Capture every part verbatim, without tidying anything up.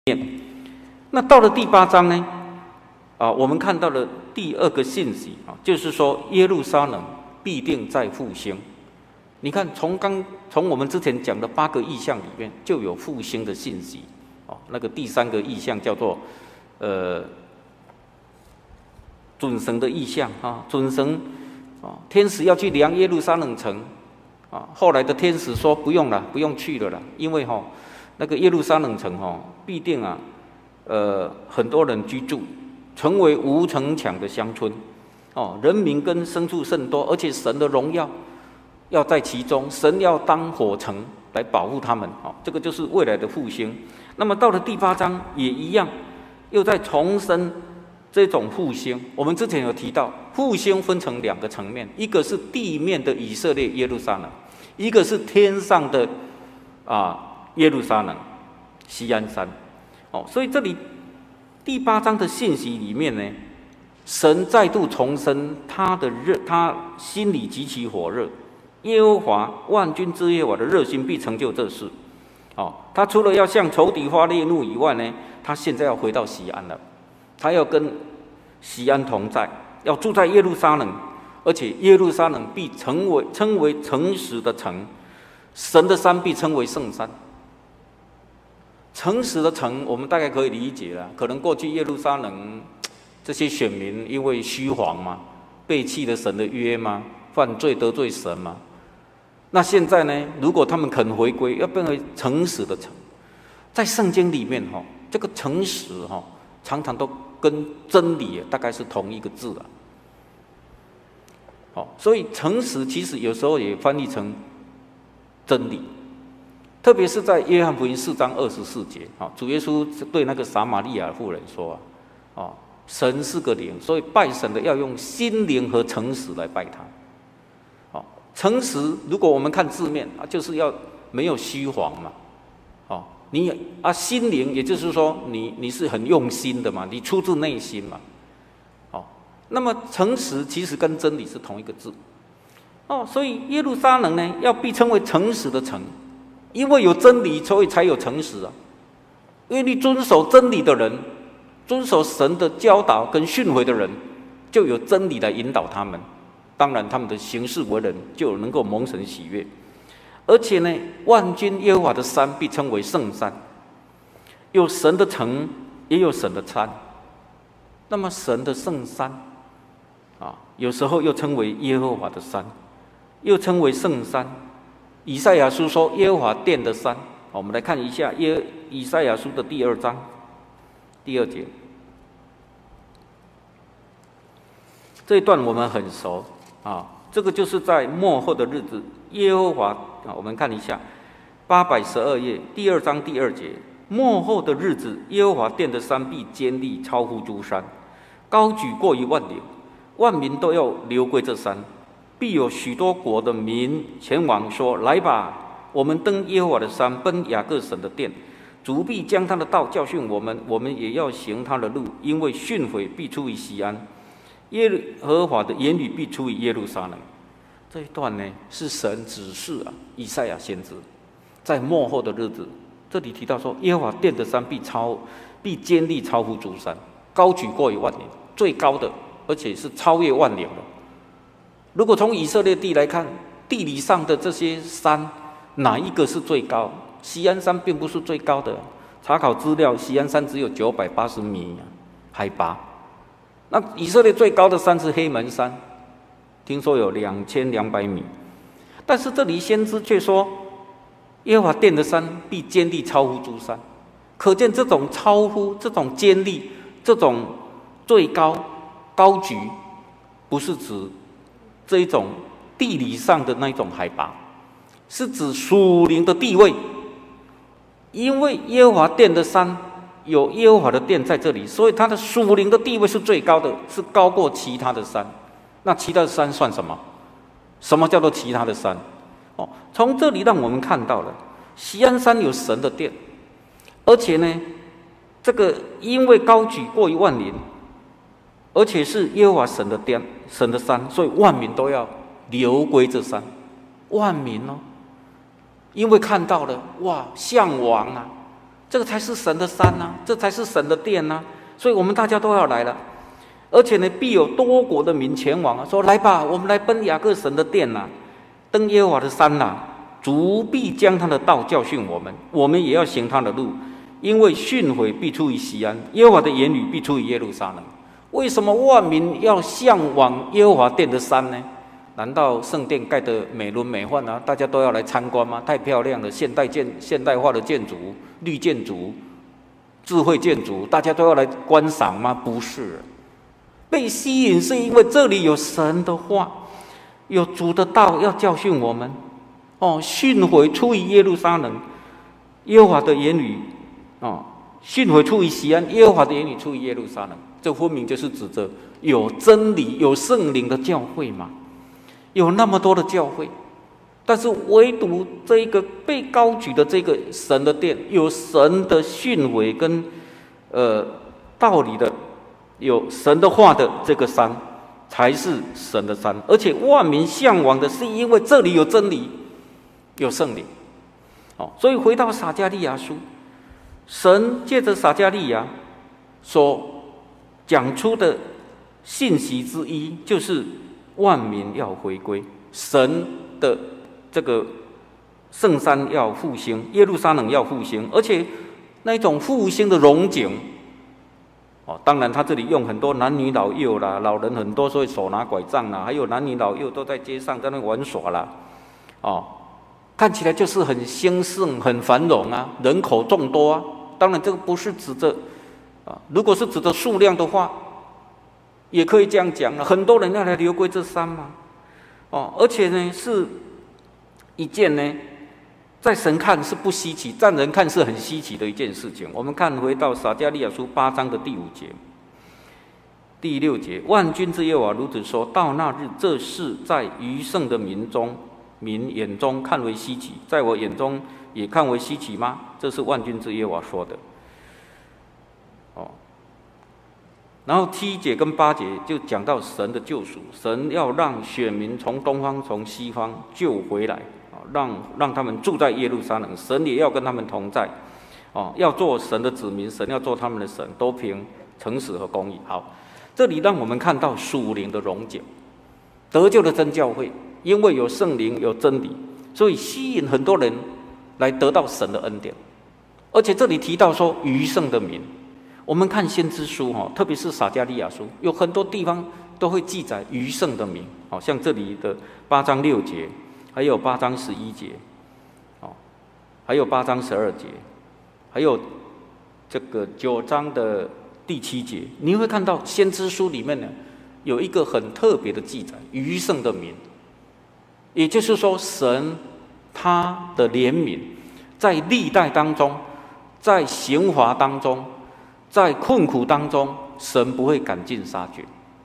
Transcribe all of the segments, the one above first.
那到了第八章呢？啊，我们看到了第二个信息啊，就是说耶路撒冷必定再复兴。你看，从刚从我们之前讲的八个意象里面，就有复兴的信息。哦，那个第三个意象叫做呃准神的意象啊，准神啊，天使要去量耶路撒冷城啊，后来的天使说不用了，不用去了啦，因为哈、哦、那个耶路撒冷城哦，必定啊呃很多人居住。成为无城墙的乡村，哦，人民跟牲畜甚多，而且神的荣耀要在其中，神要当火城来保护他们，哦，这个就是未来的复兴。那么到了第八章也一样，又在重申这种复兴。我们之前有提到，复兴分成两个层面，一个是地面的以色列耶路撒冷，一个是天上的啊耶路撒冷锡安山，哦，所以这里。第八章的信息里面呢，神再度重申他的热，他心里极其火热。耶和华万军之耶和华的热心必成就这事。哦，他除了要向仇敌发烈怒以外呢，他现在要回到锡安了，他要跟锡安同在，要住在耶路撒冷，而且耶路撒冷必成为称为诚实的城，神的山必称为圣山。诚实的城，我们大概可以理解了。可能过去耶路撒冷这些选民因为虚谎嘛，背弃了神的约嘛，犯罪得罪神嘛。那现在呢，如果他们肯回归，要变为诚实的城。在圣经里面哈，这个诚实哈，常常都跟真理大概是同一个字了。好，所以诚实其实有时候也翻译成真理。特别是在约翰福音四章二十四节，主耶稣对那个撒玛利亚妇人说：“啊，神是个灵，所以拜神的要用心灵和诚实来拜他。”哦，诚实，如果我们看字面啊，就是要没有虚谎嘛。哦，你啊，心灵，也就是说你你是很用心的嘛，你出自内心嘛。哦，那么诚实其实跟真理是同一个字。哦，所以耶路撒冷呢，要被称为诚实的城。因为有真理，所以才有诚实啊！因为你遵守真理的人，遵守神的教导跟训诲的人，就有真理来引导他们。当然，他们的行事为人就能够蒙神喜悦。而且呢，万军耶和华的山必称为圣山，有神的城，也有神的山。那么，神的圣山啊，有时候又称为耶和华的山，又称为圣山。以赛亚书说耶和华殿的山，我们来看一下耶以赛亚书的第二章第二节，这一段我们很熟啊，这个就是在末后的日子，耶和华啊，我们看一下八百十二页第二章第二节，末后的日子，耶和华殿的山必坚立，超乎诸山，高举过于万岭，万民都要流归这山。必有许多国的民前往说：“来吧，我们登耶和华的山，奔雅各神的殿。主必将他的道教训我们，我们也要行他的路。因为训诲必出于锡安，耶和华的言语必出于耶路撒冷。”这一段呢，是神指示啊，以赛亚先知在末后的日子，这里提到说，耶和华殿的山必超，必坚立超乎诸山，高举过于万岭，最高的，而且是超越万岭的。如果从以色列地来看，地理上的这些山，哪一个是最高？锡安山并不是最高的。查考资料，锡安山只有九百八十米海拔。那以色列最高的山是黑门山，听说有两千两百米。但是这里先知却说，耶和华殿的山必坚立超乎诸山，可见这种超乎、这种坚立、这种最高、高举，不是指这一种地理上的那一种海拔，是指属灵的地位。因为耶和华殿的山有耶和华的殿在这里，所以它的属灵的地位是最高的，是高过其他的山。那其他的山算什么？什么叫做其他的山？哦，从这里让我们看到了锡安山有神的殿，而且呢，这个因为高举过于万岭，而且是耶和华神的殿、神的山，所以万民都要流归这山。万民哦，因为看到了哇，向往啊， 这个才是神的山呐、啊，这才是神的殿呐、啊，所以我们大家都要来了。而且呢，必有多国的民前往啊，说来吧，我们来奔雅各神的殿呐、啊，登耶和华的山呐、啊，主必将他的道教训我们，我们也要行他的路，因为训诲必出于西安，耶和华的言语必出于耶路撒冷。为什么万民要向往耶和华殿的山呢？难道圣殿盖得美轮美奂啊？大家都要来参观吗？太漂亮了，现代建现代化的建筑、绿建筑、智慧建筑，大家都要来观赏吗？不是。被吸引是因为这里有神的话，有主的道要教训我们。哦，训诲出于耶路撒冷，耶和华的言语哦，训诲出于西安，耶和华的言语出于耶路撒冷。这分明就是指着有真理、有圣灵的教会嘛。有那么多的教会，但是唯独这一个被高举的这个神的殿，有神的训诲跟呃道理的。有神的话的这个山才是神的山，而且万民向往的是因为这里有真理，有圣灵。哦，所以回到撒迦利亚书，神借着撒迦利亚所讲出的信息之一，就是万民要回归，神的这个圣山要复兴，耶路撒冷要复兴，而且那种复兴的荣景。哦，当然，他这里用很多男女老幼啦，老人很多，所以手拿拐杖啦，还有男女老幼都在街上在那玩耍啦，哦，看起来就是很兴盛、很繁荣啊，人口众多啊。当然，这个不是指着啊，如果是指着数量的话，也可以这样讲了，很多人要来流归这山嘛，哦，而且呢，是一件呢。在神看是不稀奇，在人看是很稀奇的一件事情。我们看回到撒迦利亚书八章的第五节、第六节，万军之耶和华如此说：到那日，这事在余剩的民中、民眼中看为稀奇，在我眼中也看为稀奇吗？这是万军之耶和华说的。哦，然后七节跟八节就讲到神的救赎，神要让选民从东方、从西方救回来。让让他们住在耶路撒冷，神也要跟他们同在，哦，要做神的子民，神要做他们的神，都凭诚实和公义。好，这里让我们看到属灵的荣景，得救的真教会，因为有圣灵有真理，所以吸引很多人来得到神的恩典。而且这里提到说余剩的民，我们看先知书哈，特别是撒迦利亚书，有很多地方都会记载余剩的民，好像这里的八章六节。还有八章十一节，哦，还有八章十二节，还有这个九章的第七节，你会看到先知书里面呢有一个很特别的记载，余剩的民，也就是说，神他的怜悯在历代当中，在刑罚当中，在困苦当中，神不会赶尽杀绝，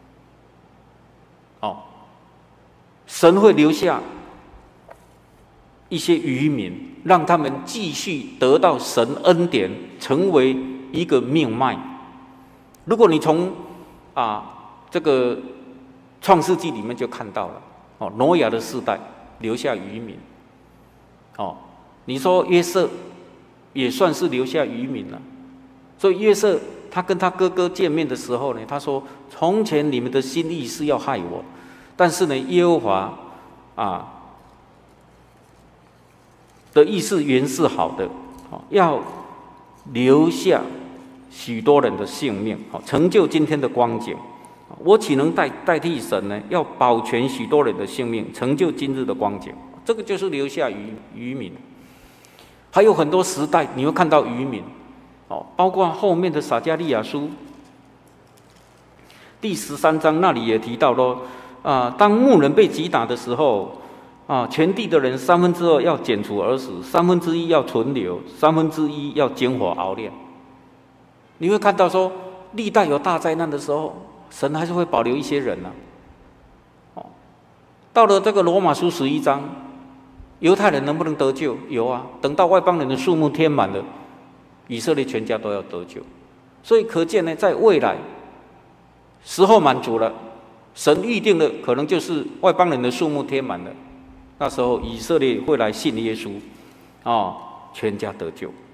哦，神会留下。一些渔民，让他们继续得到神恩典，成为一个命脉。如果你从啊这个创世纪里面就看到了，哦，挪亚的世代留下渔民，哦，你说约瑟也算是留下渔民了。所以约瑟他跟他哥哥见面的时候呢，他说：“从前你们的心意是要害我，但是呢，耶和华啊。”的意思原是好的，要留下许多人的性命，成就今天的光景。我岂能代代替神呢？要保全许多人的性命，成就今日的光景。这个就是留下渔渔民。还有很多时代，你会看到渔民，哦，包括后面的撒迦利亚书第十三章那里也提到咯，啊，当牧人被击打的时候。啊，全地的人三分之二要剪除而死，三分之一要存留，三分之一要经火熬炼。你会看到说，历代有大灾难的时候，神还是会保留一些人呢、啊。哦，到了这个罗马书十一章，犹太人能不能得救？有啊，等到外邦人的数目填满了，以色列全家都要得救。所以可见呢，在未来时候满足了，神预定的可能就是外邦人的数目填满了。那时候以色列会来信耶稣，哦，全家得救。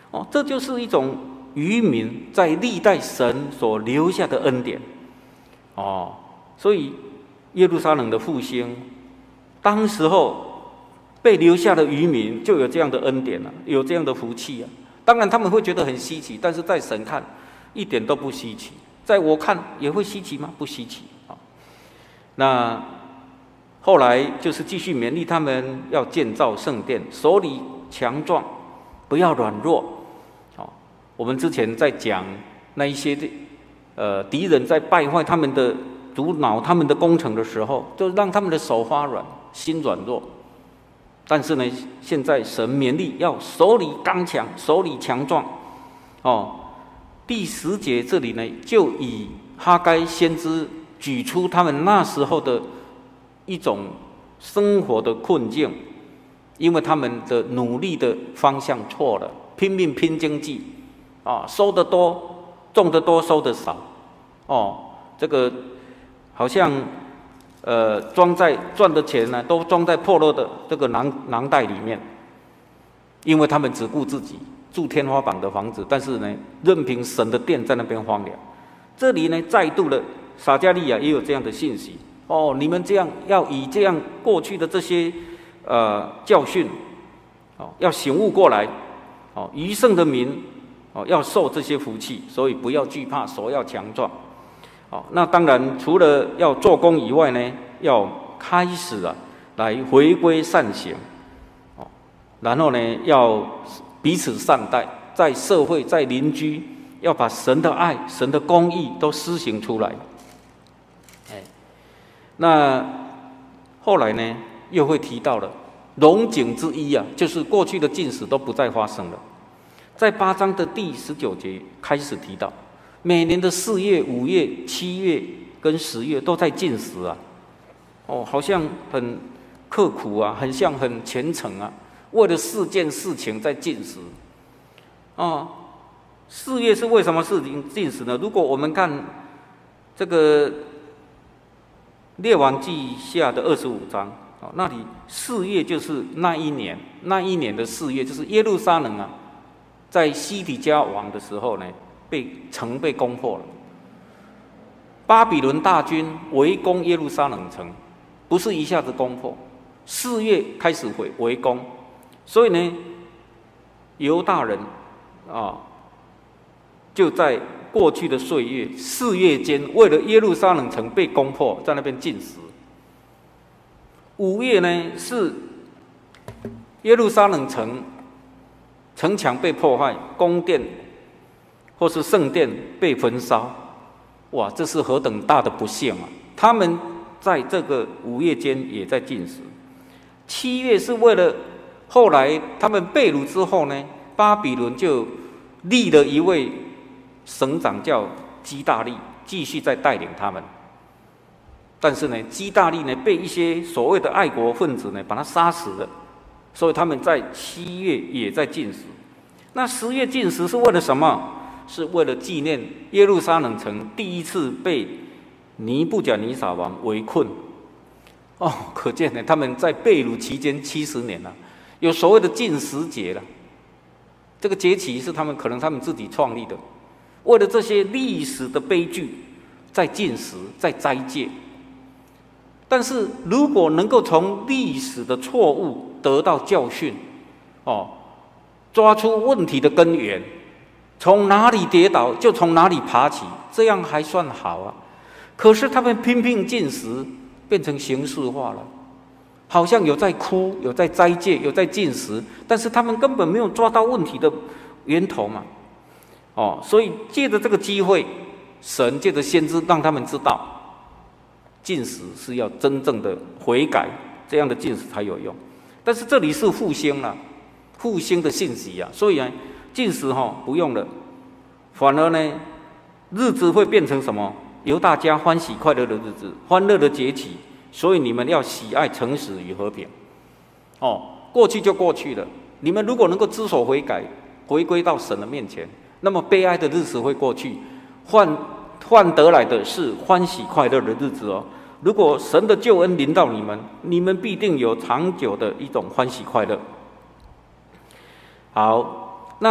哦，这就是一种渔民在历代神所留下的恩典。哦，所以耶路撒冷的复兴，当时候被留下的渔民就有这样的恩典了、啊，有这样的福气啊。当然他们会觉得很稀奇，但是在神看一点都不稀奇，在我看也会稀奇吗？不稀奇啊。那后来就是继续勉励他们要建造圣殿，手里强壮，不要软弱。哦，我们之前在讲那一些呃敌人在败坏他们的阻挠他们的工程的时候，就让他们的手发软，心软弱。但是呢，现在神勉励要手里刚强，手里强壮。哦，第十节这里呢，就以哈该先知举出他们那时候的一种生活的困境，因为他们的努力的方向错了，拼命拼经济，啊，收得多，种得多，收得少。哦，这个好像。呃，装在赚的钱呢，都装在破落的这个囊囊袋里面，因为他们只顾自己住天花板的房子，但是呢，任凭神的殿在那边荒凉。这里呢，再度的撒迦利亚也有这样的信息哦，你们这样要以这样过去的这些呃教训，哦，要醒悟过来，哦，余剩的民哦要受这些福气，所以不要惧怕，手要强壮。哦，那当然，除了要做工以外呢，要开始啊，来回归善行，哦，然后呢，要彼此善待，在社会、在邻居，要把神的爱、神的公义都施行出来。哎，那后来呢，又会提到了荣景之一啊，就是过去的禁食都不再发生了，在八章的第十九节开始提到。每年的四月、五月、七月跟十月都在禁食啊，哦，好像很刻苦啊，很像很虔诚啊，为了四件事情在禁食。哦，四月是为什么事情禁食呢？如果我们看这个列王记下的二十五章，哦，那里四月就是那一年，那一年的四月就是耶路撒冷啊，在西底家王的时候呢。被城被攻破了，巴比伦大军围攻耶路撒冷城，不是一下子攻破，四月开始围围攻，所以呢，犹大人啊，就在过去的岁月四月间，为了耶路撒冷城被攻破，在那边禁食。五月呢是耶路撒冷城城墙被破坏，宫殿。或是圣殿被焚烧，哇，这是何等大的不幸啊！他们在这个五月间也在禁食。七月是为了后来他们被掳之后呢，巴比伦就立了一位省长叫基大利，继续在带领他们。但是呢，基大利呢被一些所谓的爱国分子呢把他杀死了，所以他们在七月也在禁食。那十月禁食是为了什么？是为了纪念耶路撒冷城第一次被尼布甲尼撒王围困。哦，可见呢，他们在被掳期间七十年了，有所谓的禁食节了。这个节期是他们可能他们自己创立的，为了这些历史的悲剧，在禁食，在斋戒。但是如果能够从历史的错误得到教训，哦，抓出问题的根源。从哪里跌倒就从哪里爬起，这样还算好啊。可是他们拼命禁食，变成形式化了，好像有在哭，有在斋戒，有在禁食，但是他们根本没有抓到问题的源头嘛。哦，所以借着这个机会，神借着先知让他们知道，禁食是要真正的悔改，这样的禁食才有用。但是这里是复兴了，复兴的信息啊，所以呢。禁食哈不用了，反而呢，日子会变成什么？由大家欢喜快乐的日子，欢乐的节期。所以你们要喜爱诚实与和平。哦，过去就过去了。你们如果能够知所悔改，回归到神的面前，那么悲哀的日子会过去，换换得来的是欢喜快乐的日子哦。如果神的救恩临到你们，你们必定有长久的一种欢喜快乐。好。那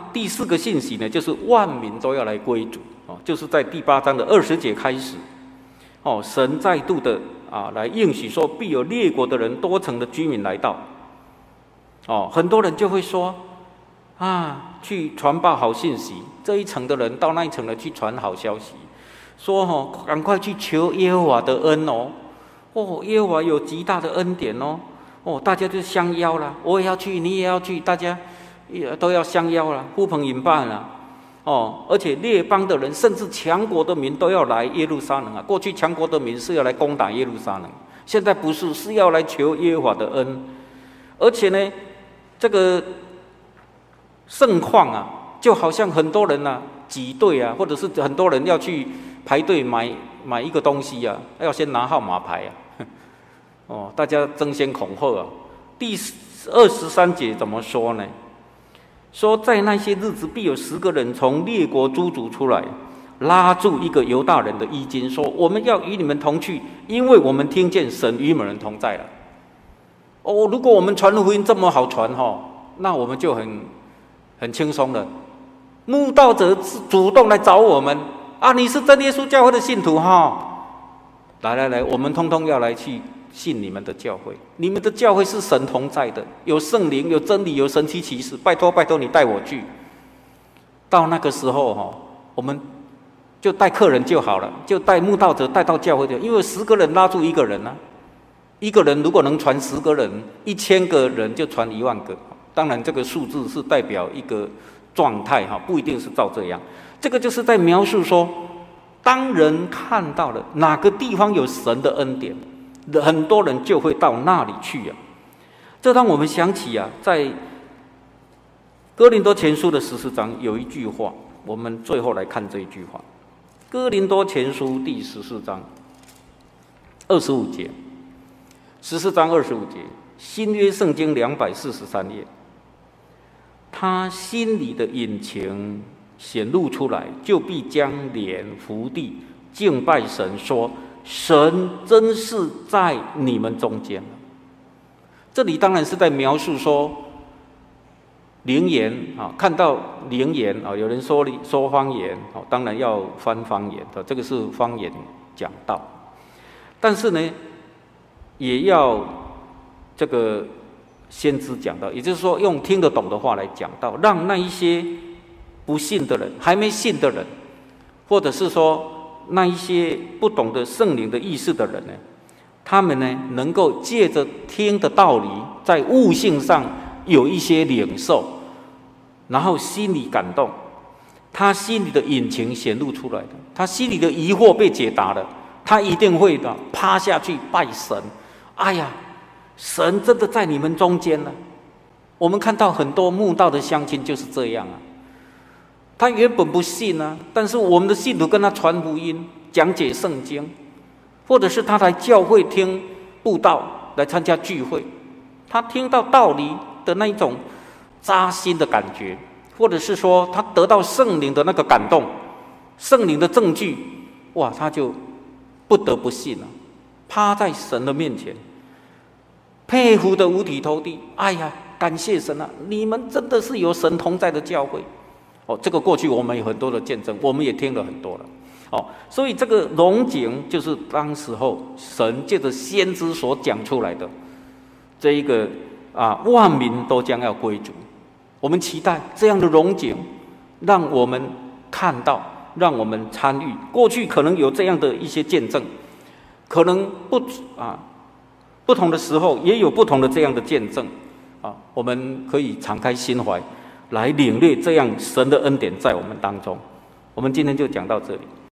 第四个信息呢，就是万民都要来归主哦，就是在第八章的二十节开始哦，神再度的啊来应许说，必有列国的人多城的居民来到哦，很多人就会说啊，去传报好信息，这一层的人到那一层的去传好消息，说哦，赶快去求耶和华的恩哦，哦，耶和华有极大的恩典哦，哦，大家就相邀了，我也要去，你也要去，大家也都要相邀了，呼朋引伴了，哦，而且列邦的人，甚至强国的民都要来耶路撒冷啊。过去强国的民是要来攻打耶路撒冷，现在不是，是要来求耶和华的恩。而且呢，这个盛况啊，就好像很多人啊挤兑啊，或者是很多人要去排队买买一个东西啊，要先拿号码牌啊，哦，大家争先恐后啊。第二十三节怎么说呢？说在那些日子，必有十个人从列国诸族出来，拉住一个犹大人的衣襟，说：“我们要与你们同去，因为我们听见神与我们同在了。”哦，如果我们传福音这么好传哈，那我们就很很轻松了。慕道者主动来找我们啊，你是真耶稣教会的信徒哈，来来来，我们通通要来去信你们的教会，你们的教会是神同在的，有圣灵，有真理，有神奇奇事，拜托拜托你带我去。到那个时候哈，我们就带客人就好了，就带慕道者带到教会的，因为十个人拉住一个人啊，一个人如果能传十个人，一千个人就传一万个。当然这个数字是代表一个状态哈，不一定是照这样。这个就是在描述说，当人看到了哪个地方有神的恩典，很多人就会到那里去啊。这让我们想起啊，在哥林多前书的十四章有一句话，我们最后来看这一句话。哥林多前书第十四章二十五节，十四章二十五节，新约圣经两百四十三页。他心里的隐情显露出来，就必将脸伏地敬拜神，说：神真是在你们中间。这里当然是在描述说灵言啊，看到灵言啊，有人说说方言啊，当然要翻方言的，这个是方言讲道。但是呢，也要这个先知讲道，也就是说用听得懂的话来讲道，让那一些不信的人、还没信的人，或者是说那一些不懂得圣灵的意思的人呢，他们呢能够借着听的道理，在悟性上有一些领受，然后心里感动，他心里的隐情显露出来的，他心里的疑惑被解答了，他一定会的趴下去拜神。哎呀，神真的在你们中间了。我们看到很多慕道的乡亲就是这样啊，他原本不信啊，但是我们的信徒跟他传福音、讲解圣经，或者是他来教会听布道、来参加聚会，他听到道理的那一种扎心的感觉，或者是说他得到圣灵的那个感动、圣灵的证据，哇，他就不得不信了，趴在神的面前，佩服的五体投地。哎呀，感谢神啊！你们真的是有神同在的教会。哦，这个过去我们有很多的见证，我们也听了很多了。哦，所以这个荣景就是当时候神借着先知所讲出来的这一个啊，万民都将要归主。我们期待这样的荣景，让我们看到，让我们参与。过去可能有这样的一些见证，可能不啊不同的时候也有不同的这样的见证啊，我们可以敞开心怀来领略这样神的恩典在我们当中。我们今天就讲到这里。